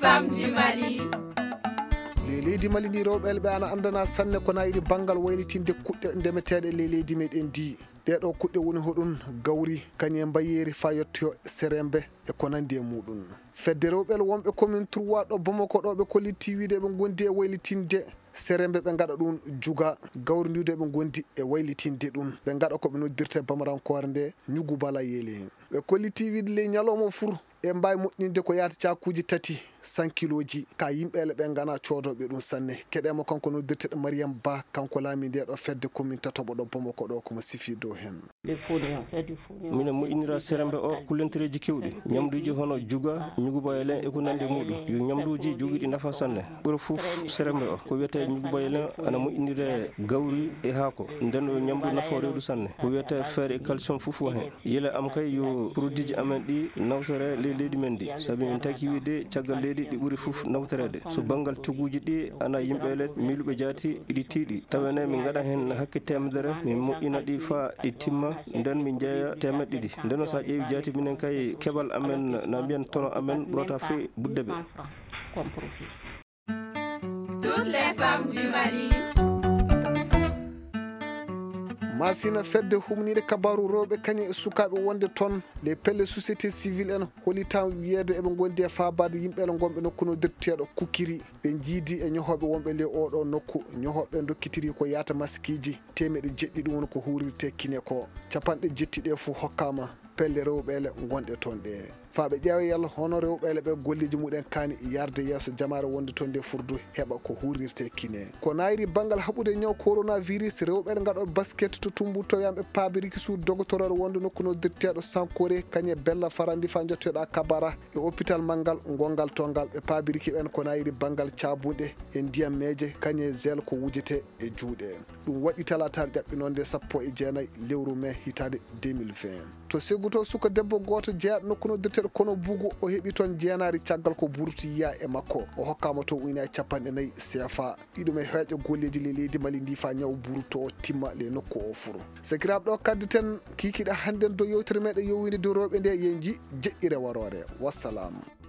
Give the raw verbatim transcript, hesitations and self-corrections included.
femmes du Mali. leydi Mali ndi rewɓe ɓe ana andana sanne ko nayiɗi banggal waylitinde kuɗɗe ndemeteɗe e leydi meɗen ndi ɗeɗo kuɗɗe woni hoɗum gawri kañe mbayeri fa yettoyo serembe e ko nandi e muɗum fedde rewɓe wonɓe commune trois ɗo Bamako ɗo ɓe kolliti wiide ɓe gondi e waylitinde serembe ɓe gaɗa ɗum juga gawri ndiwde ɓe gondi e waylitinde ɗum ɓe gaɗa koɓe noddirte bamarankore nde ñugu bala yeeli ɓe kolliti wiide ley ñalawma fur e mbawi moƴƴinde ko yaata cakuji tati cent kiloji ka yimɓele ɓe gana codoɓe ɗum sanne keɗema kanko noddirteɗo Mariame Ba kanko laami nde ɗo fedde commune tataɓo ɗo Bamako ɗo komo sifi dow hen minen moƴƴinira serembe o kullentereji kewɗi ñamduji hono juga ñugubayelen e ko nandi muɗum yo ñamduji joguiɗi nafa sanne ɓuura foof serembe o ko wiyete ñugubayelen ana moƴƴinire gawri e haako nden o ñamdu nafa rewdu sanne ko wiyete feere e calcium foof wo hen yile am kay yo produit ji amen ɗi nawtere ley leydi men ndi saabi min taki wiide caggal leydi ɗi ɓuuri foof nawtorede so banggal tuguji ɗi ana yimɓele miluɓe jaati ɗi tiiɗi tawene min gaɗa hen hakke temedere min moƴƴina ɗi fa ɗi timma nden min jeeya temed ɗiɗi nden sa ƴeewi jaati minen kay keɓal amen na mbiyen tono amen ɓurata fe budde ɓe. Toutes les femmes du Mali. masina fedde humnide kabaru rewɓe kañe e sukaɓe wonde toon les pelle société civile en holita wiyede eɓe gondi e fabade yimɓele gonɓe nokku no dirteɗo kukkiri ɓe jiidi e ñohoɓe wonɓe le oɗo nokku ñohoɓe dokkitiri ko yaata maskiji temeɗe jeɗɗi ɗum woni ko hurirte kine ko capanɗe jettiɗe fo hokkama pelle rewɓele gonɗe toon ɗe faaɓe ƴeewa yalla hono rewɓele ɓe golliji muɗen kaani yarde yesso jamare wonde toon nde furdu heɓa ko hurirte kine ko nayri banggal haɓude ñaw coronavirus rewɓele gaɗo basket to tumbuto yamɓe paabiriki suudu dogotorore wonde nokku no dirteɗo Sankore kañe bella farandi fa jotteɗa kabara e hôpital manggal gongal tongal ɓe paabiriki ɓen ko nayri banggal cabuɗe e ndiyam meeje kañe zel ko wujete e juuɗe ɗum waɗi talataɗe ƴaɓɓinonde sappo e jeenayyi lewru mai hitande deux mille vingt to segguto suka debbo goto jeeyaɗo nokku no dirteɗo kono bugu o heeɓi toon jeenari caggal ko burti yiya e makko o hokkama to ujunnaje capanɗe nayyi C F A ɗiɗum e heeƴo golleji le leydi Mali ndi fa ñaw buruto o timma le nokku o furo sakiraɓe ɗo kadditen kikiɗe hannden do yewtere meɗen yowinde dow rewɓe nde yen ji jeƴƴire warore wassalam.